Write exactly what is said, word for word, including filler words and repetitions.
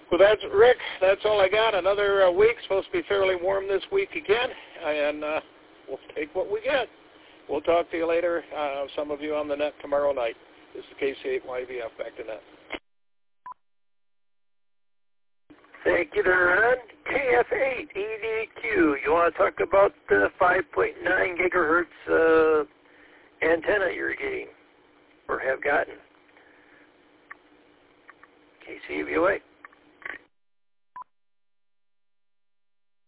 Well, that's Rick. That's all I got. Another uh, week. Supposed to be fairly warm this week again, and uh, we'll take what we get. We'll talk to you later. Uh, some of you on the net tomorrow night. This is K C eight Y V F. Back to net. Thank you, Ron. K F eight E D Q. You want to talk about the five point nine gigahertz uh, antenna you're getting or have gotten? K C V O A.